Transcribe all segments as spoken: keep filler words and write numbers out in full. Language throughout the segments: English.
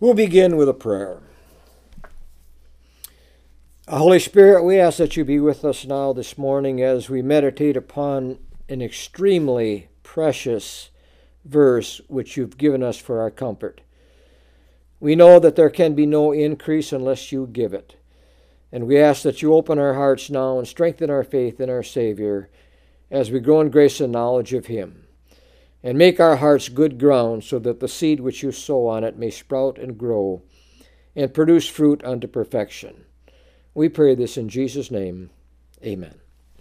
We'll begin with a prayer. Holy Spirit, we ask that you be with us now this morning as we meditate upon an extremely precious verse which you've given us for our comfort. We know that there can be no increase unless you give it. And we ask that you open our hearts now and strengthen our faith in our Savior as we grow in grace and knowledge of him. And make our hearts good ground so that the seed which you sow on it may sprout and grow and produce fruit unto perfection. We pray this in Jesus' name. Amen.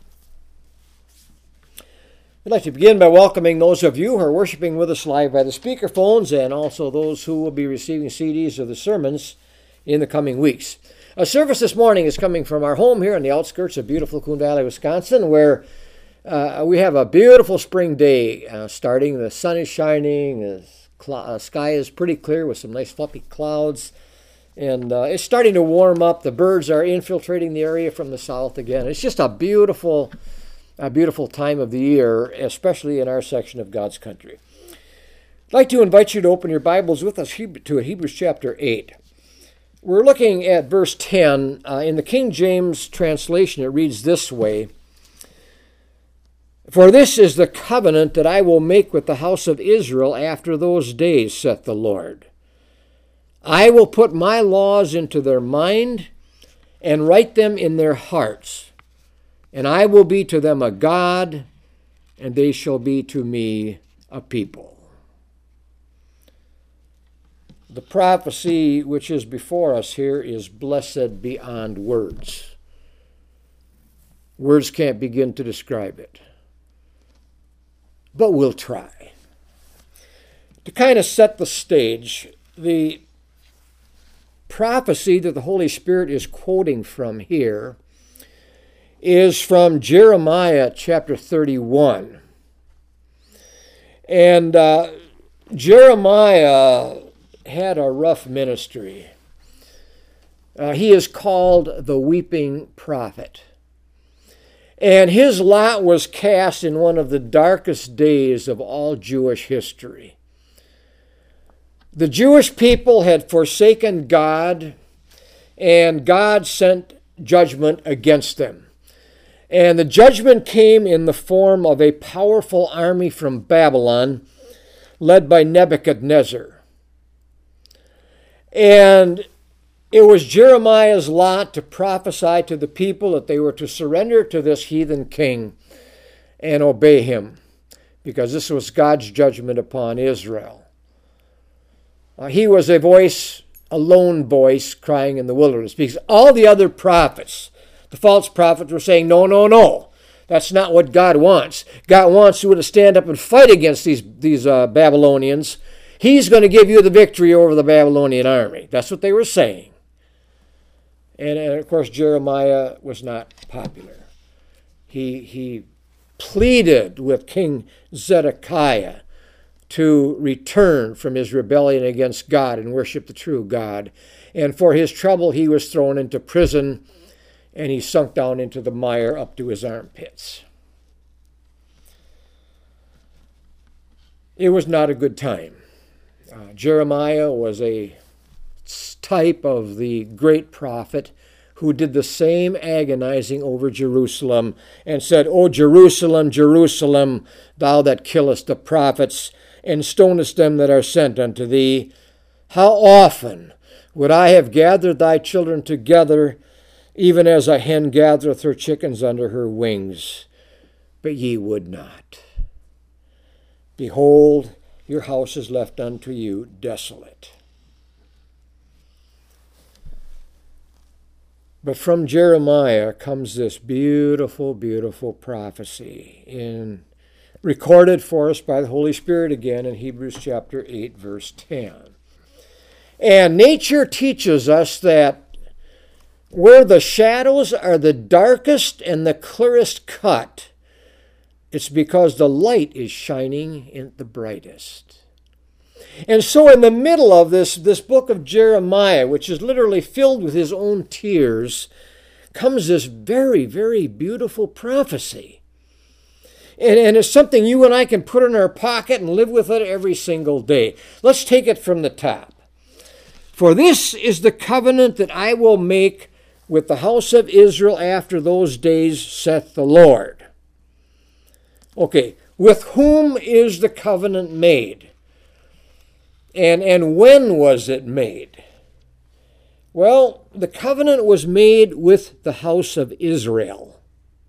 I'd like to begin by welcoming those of you who are worshiping with us live by the speakerphones and also those who will be receiving C Ds of the sermons in the coming weeks. A service this morning is coming from our home here on the outskirts of beautiful Coon Valley, Wisconsin, where Uh, we have a beautiful spring day uh, starting. The sun is shining, the cl- uh, sky is pretty clear with some nice fluffy clouds, and uh, it's starting to warm up. The birds are infiltrating the area from the south again. It's just a beautiful, a beautiful time of the year, especially in our section of God's country. I'd like to invite you to open your Bibles with us to Hebrews chapter eight. We're looking at verse ten. Uh, in the King James translation, it reads this way: "For this is the covenant that I will make with the house of Israel after those days, saith the Lord. I will put my laws into their mind and write them in their hearts. And I will be to them a God, and they shall be to me a people." The prophecy which is before us here is blessed beyond words. Words can't begin to describe it. But we'll try. To kind of set the stage, the prophecy that the Holy Spirit is quoting from here is from Jeremiah chapter thirty-one. And uh, Jeremiah had a rough ministry. Uh, he is called the weeping prophet. And his lot was cast in one of the darkest days of all Jewish history. The Jewish people had forsaken God, and God sent judgment against them. And the judgment came in the form of a powerful army from Babylon, led by Nebuchadnezzar. And it was Jeremiah's lot to prophesy to the people that they were to surrender to this heathen king and obey him, because this was God's judgment upon Israel. Uh, he was a voice, a lone voice, crying in the wilderness, because all the other prophets, the false prophets, were saying, no, no, no, that's not what God wants. God wants you to stand up and fight against these, these uh, Babylonians. He's going to give you the victory over the Babylonian army. That's what they were saying. And, and of course, Jeremiah was not popular. He, he pleaded with King Zedekiah to return from his rebellion against God and worship the true God. And for his trouble, he was thrown into prison, and he sunk down into the mire up to his armpits. It was not a good time. Uh, Jeremiah was a type of the great prophet who did the same agonizing over Jerusalem and said, "O Jerusalem, Jerusalem, thou that killest the prophets and stonest them that are sent unto thee, how often would I have gathered thy children together, even as a hen gathereth her chickens under her wings, but ye would not. Behold, your house is left unto you desolate." But from Jeremiah comes this beautiful, beautiful prophecy, in, recorded for us by the Holy Spirit again in Hebrews chapter eight, verse ten. And nature teaches us that where the shadows are the darkest and the clearest cut, it's because the light is shining in the brightest. And so in the middle of this, this book of Jeremiah, which is literally filled with his own tears, comes this very, very beautiful prophecy. And, and it's something you and I can put in our pocket and live with it every single day. Let's take it from the top. For this is the covenant that I will make with the house of Israel after those days, saith the Lord. Okay, with whom is the covenant made? And, and when was it made? Well, the covenant was made with the house of Israel.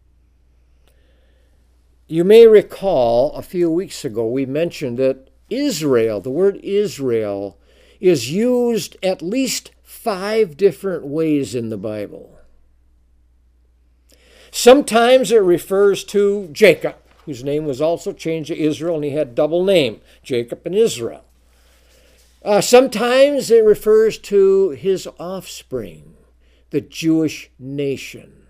You may recall a few weeks ago we mentioned that Israel, the word Israel, is used at least five different ways in the Bible. Sometimes it refers to Jacob, whose name was also changed to Israel, and he had double name, Jacob and Israel. Uh, sometimes it refers to his offspring, the Jewish nation.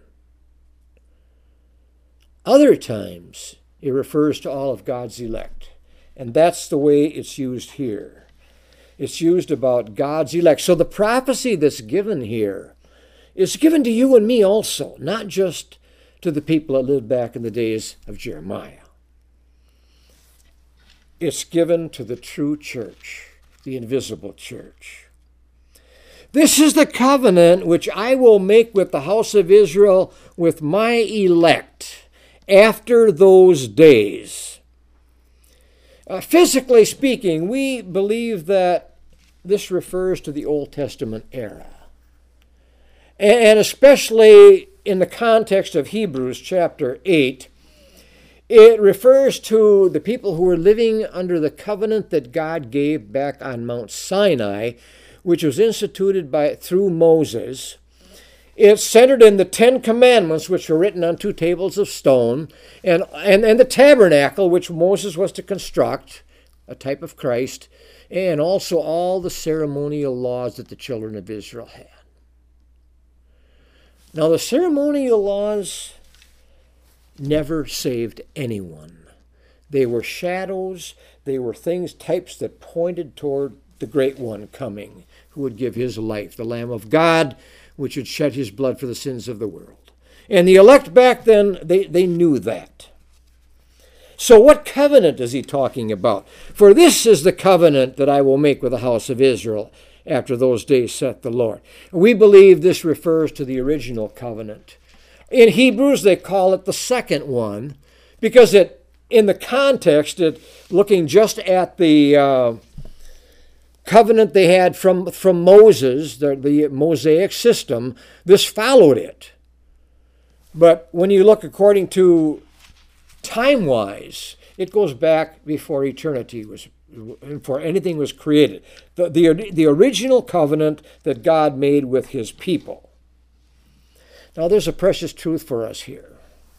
Other times it refers to all of God's elect, and that's the way it's used here. It's used about God's elect. So the prophecy that's given here is given to you and me also, not just to the people that lived back in the days of Jeremiah. It's given to the true church, the invisible church. This is the covenant which I will make with the house of Israel with my elect after those days. Uh, physically speaking, we believe that this refers to the Old Testament era. And, and especially in the context of Hebrews chapter eight, it refers to the people who were living under the covenant that God gave back on Mount Sinai, which was instituted by through Moses. It's centered in the Ten Commandments, which were written on two tables of stone, and, and, and the tabernacle, which Moses was to construct, a type of Christ, and also all the ceremonial laws that the children of Israel had. Now, the ceremonial laws never saved anyone. They were shadows. They were things, types that pointed toward the Great One coming, who would give his life, the Lamb of God, which would shed his blood for the sins of the world. And the elect back then, they, they knew that. So what covenant is he talking about? For this is the covenant that I will make with the house of Israel after those days, saith the Lord. We believe this refers to the original covenant. In Hebrews, they call it the second one, because it, in the context, it, looking just at the uh, covenant they had from, from Moses, the, the Mosaic system, this followed it. But when you look according to time-wise, it goes back before eternity was, before anything was created. The, the, the original covenant that God made with his people. Now, there's a precious truth for us here.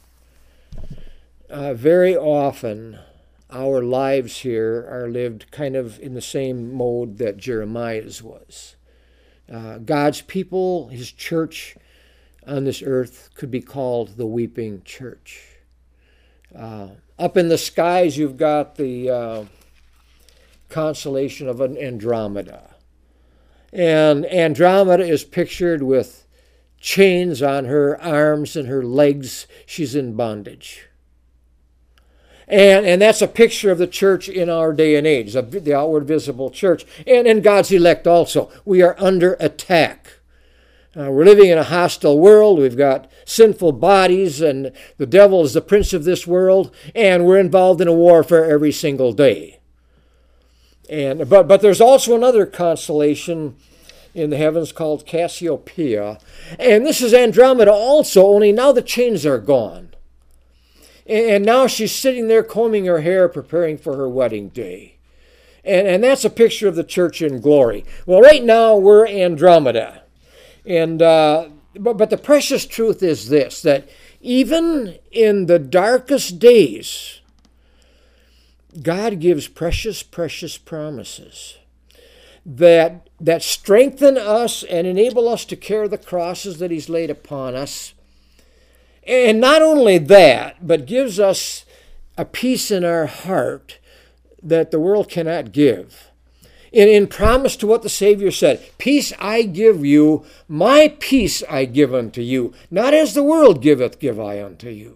Uh, very often, our lives here are lived kind of in the same mode that Jeremiah's was. Uh, God's people, his church on this earth, could be called the weeping church. Uh, up in the skies, you've got the uh, constellation of an Andromeda. And Andromeda is pictured with chains on her arms and her legs. She's in bondage. And, and that's a picture of the church in our day and age, the outward visible church, and, and God's elect also. We are under attack. Uh, we're living in a hostile world. We've got sinful bodies, and the devil is the prince of this world, and we're involved in a warfare every single day. And but but there's also another constellation in the heavens called Cassiopeia, and this is Andromeda also, only now the chains are gone. And now she's sitting there combing her hair, preparing for her wedding day. And, and that's a picture of the church in glory. Well, right now we're Andromeda. And uh, but, but the precious truth is this, that even in the darkest days, God gives precious, precious promises that, that strengthen us and enable us to carry the crosses that he's laid upon us. And not only that, but gives us a peace in our heart that the world cannot give. In, in promise to what the Savior said, peace I give you, my peace I give unto you. Not as the world giveth, give I unto you.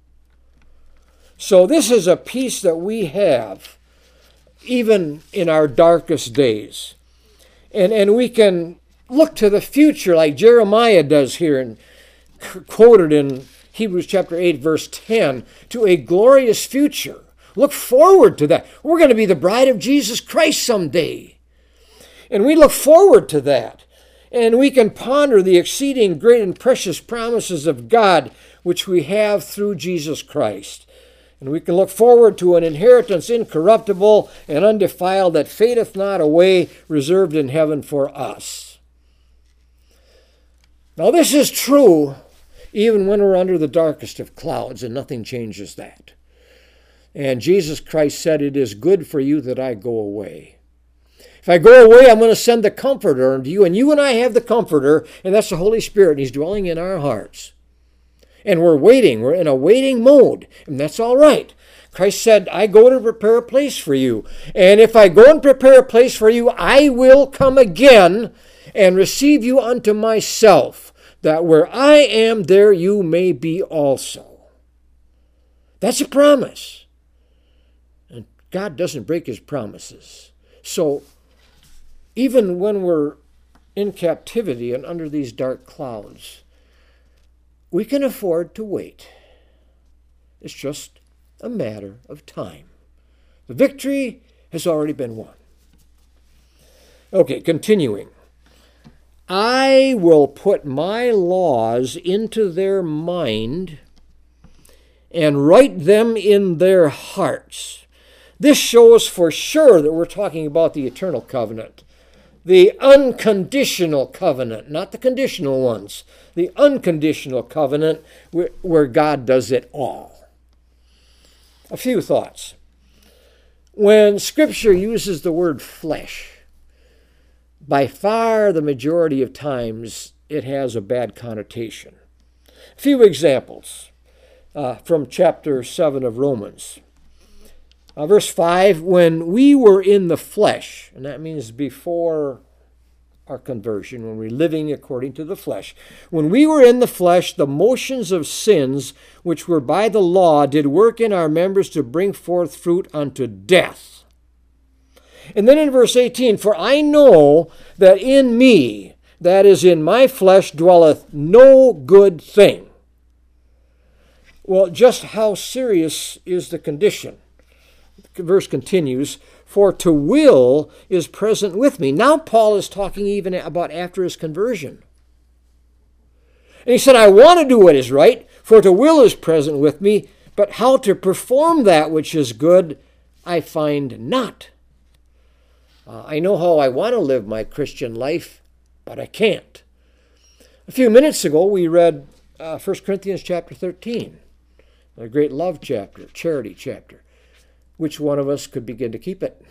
So this is a peace that we have, even in our darkest days. And, and we can look to the future like Jeremiah does here, and quoted in Hebrews chapter eight, verse ten, to a glorious future. Look forward to that. We're going to be the bride of Jesus Christ someday. And we look forward to that. And we can ponder the exceeding great and precious promises of God, which we have through Jesus Christ. And we can look forward to an inheritance incorruptible and undefiled that fadeth not away, reserved in heaven for us. Now this is true even when we're under the darkest of clouds, and nothing changes that. And Jesus Christ said, it is good for you that I go away. If I go away, I'm going to send the Comforter unto you, and you and I have the Comforter, and that's the Holy Spirit, and He's dwelling in our hearts. And we're waiting. We're in a waiting mode, and that's all right. Christ said, I go to prepare a place for you. And if I go and prepare a place for you, I will come again and receive you unto myself, that where I am, there you may be also. That's a promise. And God doesn't break His promises. So, even when we're in captivity and under these dark clouds, we can afford to wait. It's just a matter of time. The victory has already been won. Okay, continuing. I will put my laws into their mind and write them in their hearts. This shows for sure that we're talking about the eternal covenant. The unconditional covenant, not the conditional ones. The unconditional covenant where, where God does it all. A few thoughts. When Scripture uses the word flesh, by far the majority of times it has a bad connotation. A few examples uh, from chapter seven of Romans. Uh, verse five, when we were in the flesh, and that means before our conversion, when we're living according to the flesh. When we were in the flesh, the motions of sins, which were by the law, did work in our members to bring forth fruit unto death. And then in verse eighteen, for I know that in me, that is in my flesh, dwelleth no good thing. Well, just how serious is the condition? The verse continues, for to will is present with me. Now Paul is talking even about after his conversion. And he said, I want to do what is right, for to will is present with me, but how to perform that which is good, I find not. Uh, I know how I want to live my Christian life, but I can't. A few minutes ago, we read uh, First Corinthians chapter thirteen, a great love chapter, charity chapter. Which one of us could begin to keep it?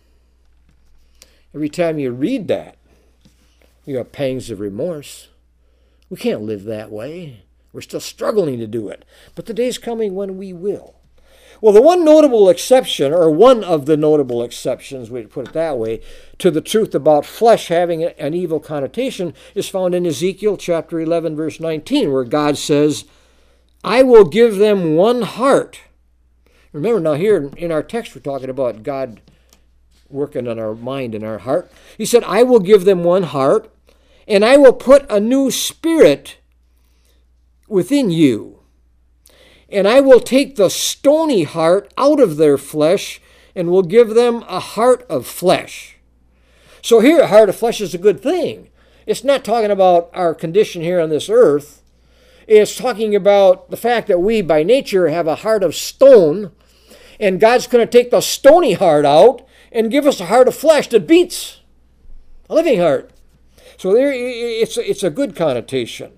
Every time you read that, you have pangs of remorse. We can't live that way. We're still struggling to do it. But the day's coming when we will. Well, the one notable exception, or one of the notable exceptions, we put it that way, to the truth about flesh having an evil connotation is found in Ezekiel chapter eleven, verse nineteen, where God says, I will give them one heart. Remember, now here in our text, we're talking about God working on our mind and our heart. He said, I will give them one heart, and I will put a new spirit within you. And I will take the stony heart out of their flesh, and will give them a heart of flesh. So here, a heart of flesh is a good thing. It's not talking about our condition here on this earth. It's talking about the fact that we, by nature, have a heart of stone, and God's going to take the stony heart out and give us a heart of flesh that beats a living heart. So there, it's, it's a good connotation.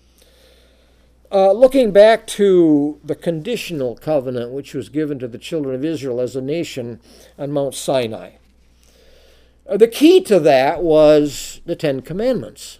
Uh, looking back to the conditional covenant which was given to the children of Israel as a nation on Mount Sinai, uh, the key to that was the Ten Commandments.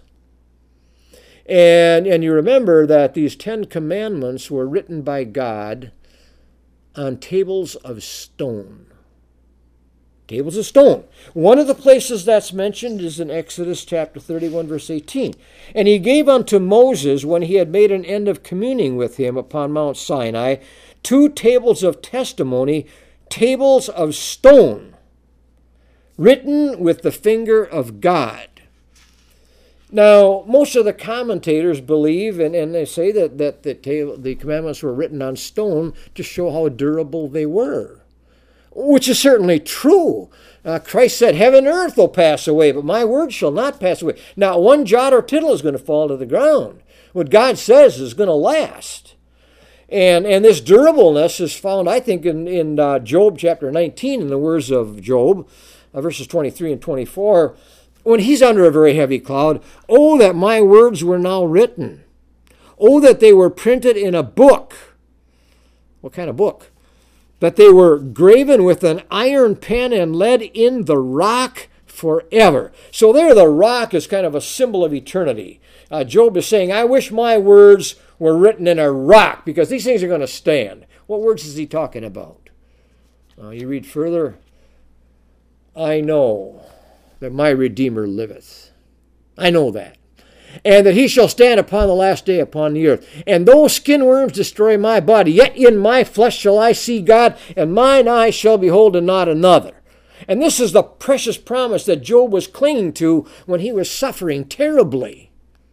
And, and you remember that these Ten Commandments were written by God on tables of stone. Tables of stone. One of the places that's mentioned is in Exodus chapter thirty-one, verse eighteen. And he gave unto Moses, when he had made an end of communing with him upon Mount Sinai, two tables of testimony, tables of stone, written with the finger of God. Now, most of the commentators believe, and, and they say that, that the, the commandments were written on stone to show how durable they were, which is certainly true. Uh, Christ said, heaven and earth will pass away, but my word shall not pass away. Not one jot or tittle is going to fall to the ground. What God says is going to last. And and this durableness is found, I think, in, in uh, Job chapter nineteen, in the words of Job, uh, verses twenty-three and twenty-four, when he's under a very heavy cloud. Oh, that my words were now written. Oh, that they were printed in a book. What kind of book? That they were graven with an iron pen and lead in the rock forever. So there the rock is kind of a symbol of eternity. Uh, Job is saying, I wish my words were written in a rock, because these things are going to stand. What words is he talking about? Uh, you read further. I know that my Redeemer liveth. I know that. And that he shall stand upon the last day upon the earth. And though skin worms destroy my body, yet in my flesh shall I see God, and mine eyes shall behold and not another. And this is the precious promise that Job was clinging to when he was suffering terribly.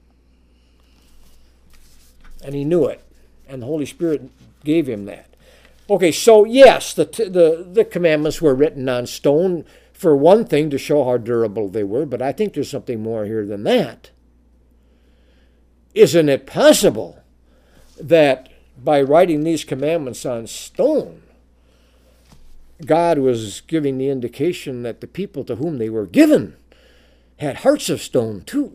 And he knew it. And the Holy Spirit gave him that. Okay, so yes, the, the, the commandments were written on stone, for one thing, to show how durable they were, but I think there's something more here than that. Isn't it possible that by writing these commandments on stone, God was giving the indication that the people to whom they were given had hearts of stone too?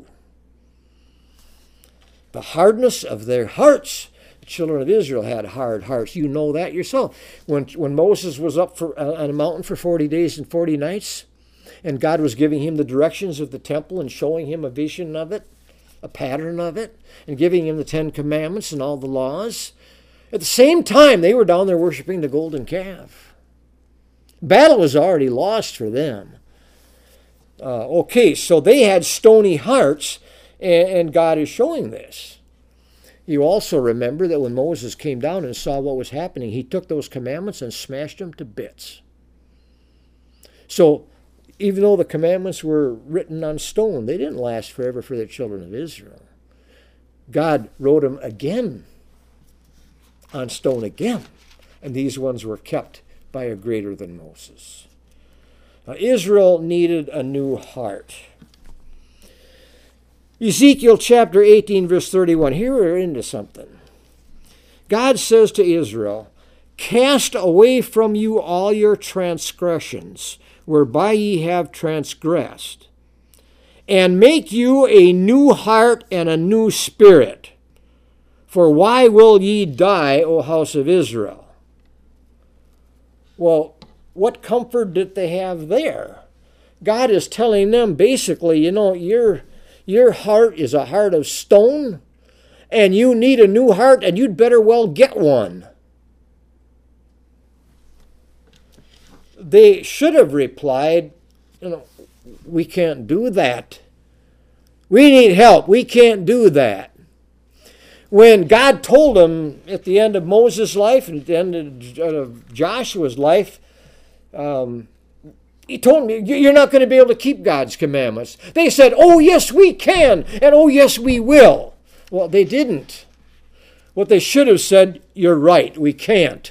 The hardness of their hearts. The children of Israel had hard hearts. You know that yourself. When, when Moses was up for, uh, on a mountain for forty days and forty nights, and God was giving him the directions of the temple and showing him a vision of it, a pattern of it, and giving him the Ten Commandments and all the laws, at the same time they were down there worshiping the golden calf. Battle was already lost for them. Uh, okay, so they had stony hearts, and, and God is showing this. You also remember that when Moses came down and saw what was happening, he took those commandments and smashed them to bits. So even though the commandments were written on stone, they didn't last forever for the children of Israel. God wrote them again on stone again, and these ones were kept by a greater than Moses. Now, Israel needed a new heart. Ezekiel chapter eighteen, verse thirty-one. Here we're into something. God says to Israel, cast away from you all your transgressions, whereby ye have transgressed, and make you a new heart and a new spirit. For why will ye die, O house of Israel? Well, what comfort did they have there? God is telling them basically, you know, your, your heart is a heart of stone, and you need a new heart, and you'd better well get one. They should have replied, you know, we can't do that. We need help. We can't do that. When God told them at the end of Moses' life and at the end of Joshua's life, um, he told them, you're not going to be able to keep God's commandments. They said, oh, yes, we can, and oh, yes, we will. Well, they didn't. What they should have said, you're right, we can't.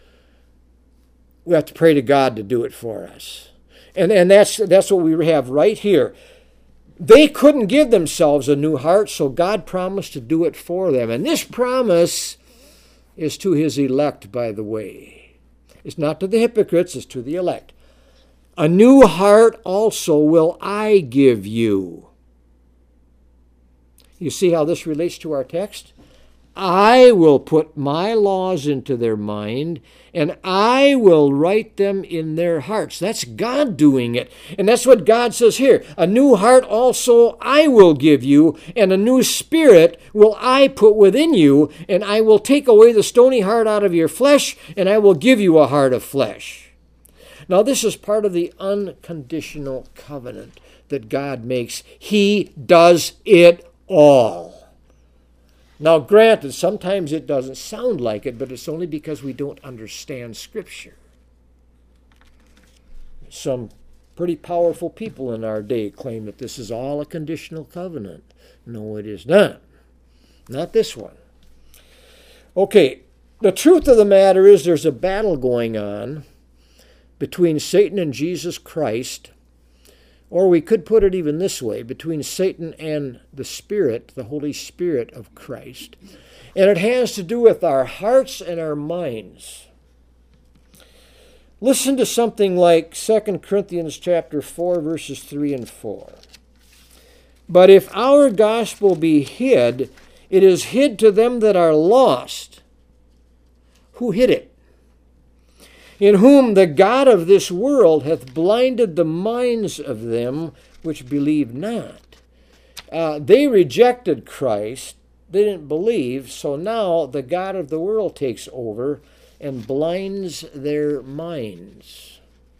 We have to pray to God to do it for us. And, and that's, that's what we have right here. They couldn't give themselves a new heart, so God promised to do it for them. And this promise is to his elect, by the way. It's not to the hypocrites, it's to the elect. A new heart also will I give you. You see how this relates to our text? I will put my laws into their mind, and I will write them in their hearts. That's God doing it. And that's what God says here. A new heart also I will give you, and a new spirit will I put within you, and I will take away the stony heart out of your flesh, and I will give you a heart of flesh. Now, this is part of the unconditional covenant that God makes. He does it all. Now, granted, sometimes it doesn't sound like it, but it's only because we don't understand Scripture. Some Pretty powerful people in our day claim that this is all a conditional covenant. No, it is not. Not this one. Okay, the truth of the matter is there's a battle going on between Satan and Jesus Christ, or we could put it even this way, between Satan and the Spirit, the Holy Spirit of Christ. And it has to do with our hearts and our minds. Listen to something like Second Corinthians chapter four, verses three and four. But if our gospel be hid, it is hid to them that are lost. Who hid it? In whom the God of this world hath blinded the minds of them which believe not. Uh, they rejected Christ. They didn't believe. So now the God of the world takes over and blinds their minds.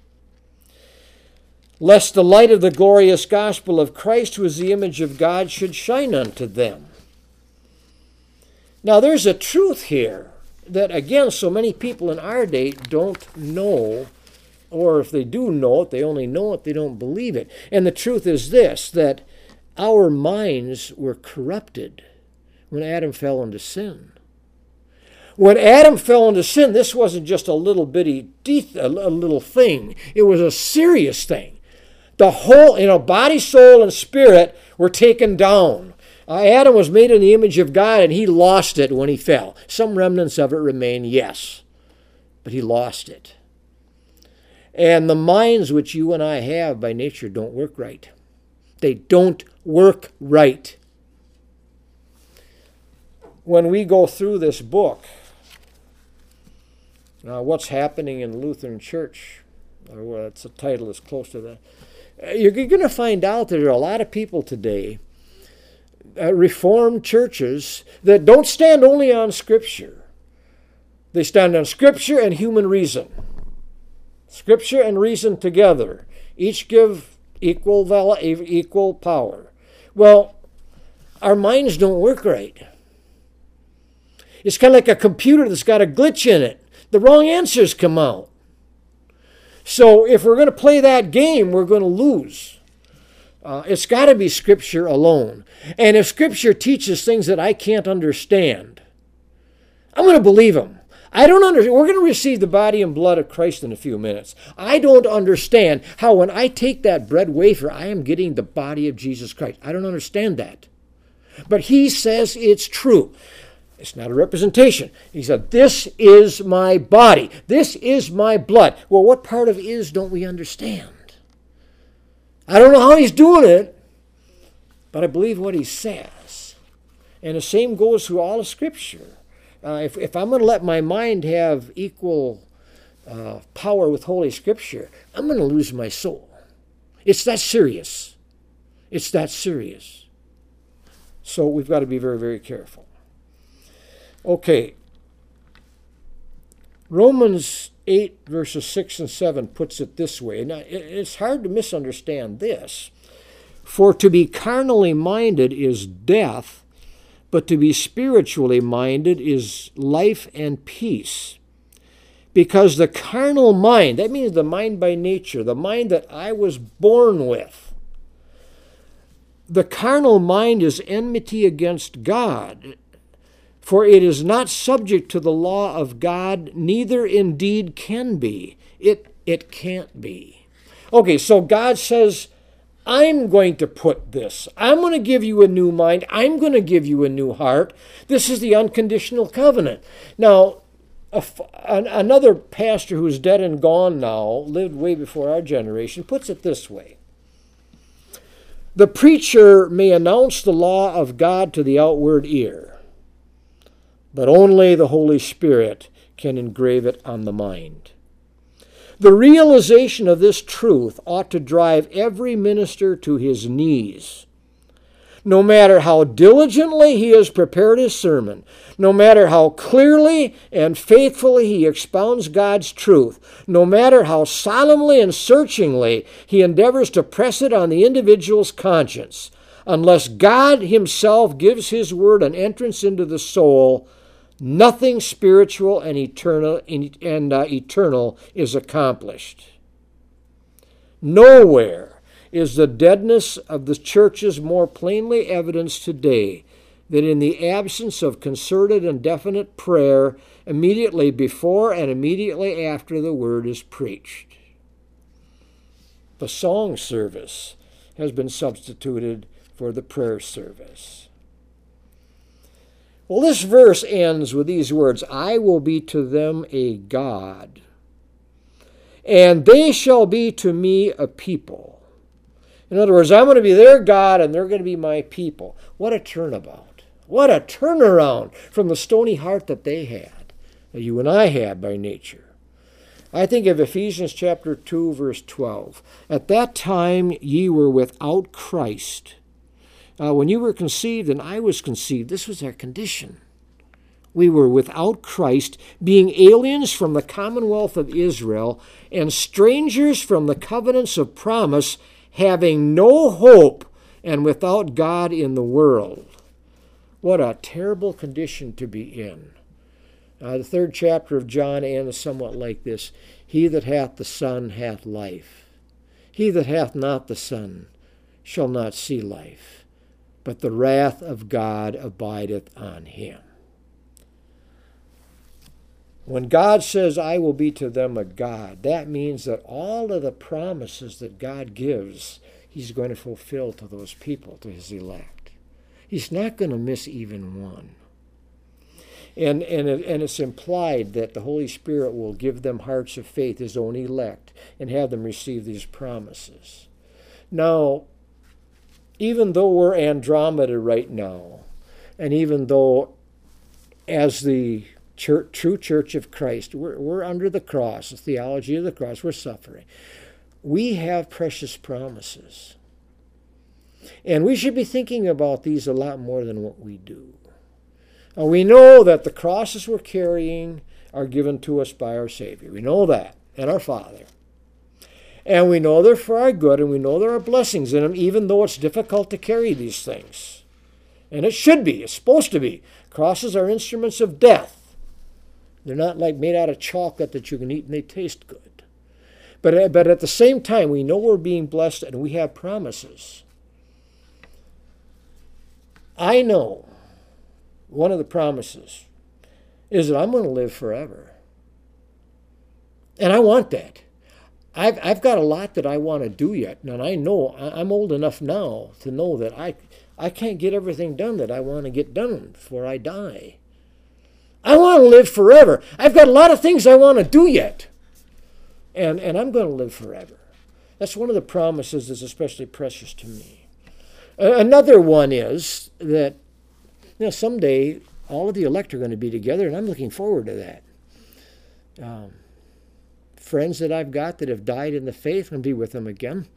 Lest the light of the glorious gospel of Christ, who is the image of God, should shine unto them. Now there's a truth here that, again, so many people in our day don't know, or if they do know it, they only know it, they don't believe it. And the truth is this, that our minds were corrupted when Adam fell into sin. When Adam fell into sin, this wasn't just a little bitty, de- a little thing. It was a serious thing. The whole, you know, body, soul, and spirit were taken down. Uh, Adam was made in the image of God, and he lost it when he fell. Some remnants of it remain, yes, but he lost it. And the minds which you and I have by nature don't work right. They don't work right. When we go through this book, uh, what's happening in the Lutheran Church, or well, it's a title that's close to that, uh, you're going to find out that there are a lot of people today, Uh, Reformed churches, that don't stand only on Scripture. They stand on Scripture and human reason. Scripture and reason together. Each give equal, val- equal power. Well, our minds don't work right. It's kind of like a computer that's got a glitch in it. The wrong answers come out. So if we're going to play that game, we're going to lose. Uh, it's got to be Scripture alone. And if Scripture teaches things that I can't understand, I'm going to believe them. I don't understand. We're going to receive the body and blood of Christ in a few minutes. I don't understand how when I take that bread wafer, I am getting the body of Jesus Christ. I don't understand that. But he says it's true. It's not a representation. He said, this is my body. This is my blood. Well, what part of is don't we understand? I don't know how he's doing it, but I believe what he says. And the same goes through all of Scripture. Uh, if, if I'm going to let my mind have equal uh, power with Holy Scripture, I'm going to lose my soul. It's that serious. It's that serious. So we've got to be very, very careful. Okay. Romans eight, verses six and seven puts it this way. Now, it's hard to misunderstand this. For to be carnally minded is death, but to be spiritually minded is life and peace. Because the carnal mind, that means the mind by nature, the mind that I was born with, the carnal mind is enmity against God. For it is not subject to the law of God, neither indeed can be. It, it can't be. Okay, so God says, I'm going to put this. I'm going to give you a new mind. I'm going to give you a new heart. This is the unconditional covenant. Now, a, an, another pastor who's dead and gone now, lived way before our generation, puts it this way. The preacher may announce the law of God to the outward ear, but only the Holy Spirit can engrave it on the mind. The realization of this truth ought to drive every minister to his knees. No matter how diligently he has prepared his sermon, no matter how clearly and faithfully he expounds God's truth, no matter how solemnly and searchingly he endeavors to press it on the individual's conscience, unless God himself gives his word an entrance into the soul, nothing spiritual and eternal and uh, eternal is accomplished. Nowhere is the deadness of the churches more plainly evidenced today than in the absence of concerted and definite prayer immediately before and immediately after the word is preached. The song service has been substituted for the prayer service. Well, this verse ends with these words, I will be to them a God, and they shall be to me a people. In other words, I'm going to be their God, and they're going to be my people. What a turnabout. What a turnaround from the stony heart that they had, that you and I had by nature. I think of Ephesians chapter two, verse twelve. At that time ye were without Christ. Uh, when you were conceived and I was conceived, this was our condition. We were without Christ, being aliens from the commonwealth of Israel, and strangers from the covenants of promise, having no hope, and without God in the world. What a terrible condition to be in. Uh, the third chapter of John ends somewhat like this. He that hath the Son hath life. He that hath not the Son shall not see life, but the wrath of God abideth on him. When God says, I will be to them a God, that means that all of the promises that God gives, he's going to fulfill to those people, to his elect. He's not going to miss even one. And, and, it, and it's implied that the Holy Spirit will give them hearts of faith, his own elect, and have them receive these promises. Now, even though we're Andromeda right now, and even though as the church, true church of Christ, we're, we're under the cross, the theology of the cross, we're suffering, we have precious promises. And we should be thinking about these a lot more than what we do. Now, we know that the crosses we're carrying are given to us by our Savior. We know that, and our Father. And we know they're for our good, and we know there are blessings in them, even though it's difficult to carry these things. And it should be. It's supposed to be. Crosses are instruments of death. They're not like made out of chocolate that you can eat and they taste good. But, but at the same time, we know we're being blessed and we have promises. I know one of the promises is that I'm going to live forever. And I want that. I've, I've got a lot that I want to do yet. And I know I'm old enough now to know that I, I can't get everything done that I want to get done before I die. I want to live forever. I've got a lot of things I want to do yet. And, and I'm going to live forever. That's one of the promises that's especially precious to me. Uh, another one is that you know, someday all of the elect are going to be together, and I'm looking forward to that. Um, friends that I've got that have died in the faith, I'm going to be with them again.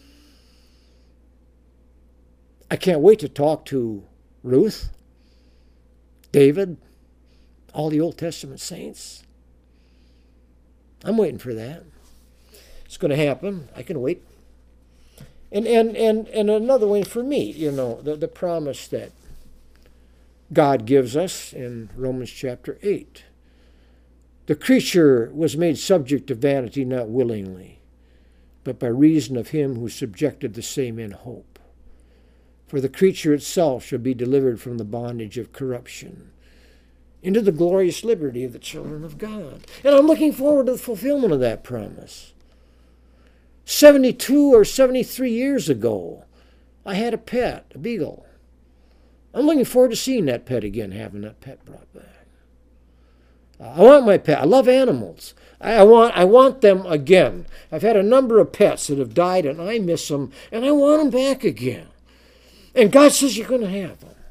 I can't wait to talk to Ruth, David, all the Old Testament saints. I'm waiting for that. It's going to happen. I can wait. And and and, and another one for me, you know, the, the promise that God gives us in Romans chapter eight. The creature was made subject to vanity not willingly, but by reason of him who subjected the same in hope. For the creature itself shall be delivered from the bondage of corruption into the glorious liberty of the children of God. And I'm looking forward to the fulfillment of that promise. seventy-two or seventy-three years ago, I had a pet, a beagle. I'm looking forward to seeing that pet again, having that pet brought back. I want my pet. I love animals. I want, I want them again. I've had a number of pets that have died, and I miss them, and I want them back again. And God says you're going to have them.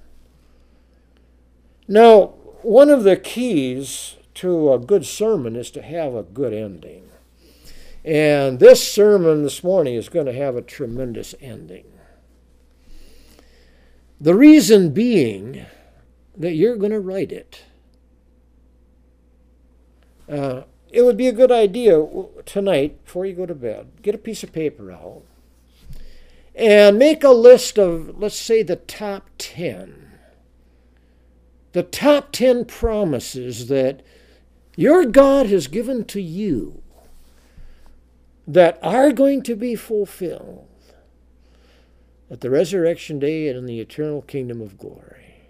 Now, one of the keys to a good sermon is to have a good ending. And this sermon this morning is going to have a tremendous ending. The reason being that you're going to write it. Uh, it would be a good idea tonight, before you go to bed, get a piece of paper out and make a list of, let's say, the top ten. The top ten promises that your God has given to you that are going to be fulfilled at the resurrection day and in the eternal kingdom of glory.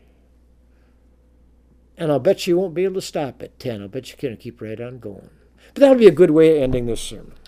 And I'll bet you won't be able to stop at ten. I'll bet you can keep right on going. But that'll be a good way of ending this sermon.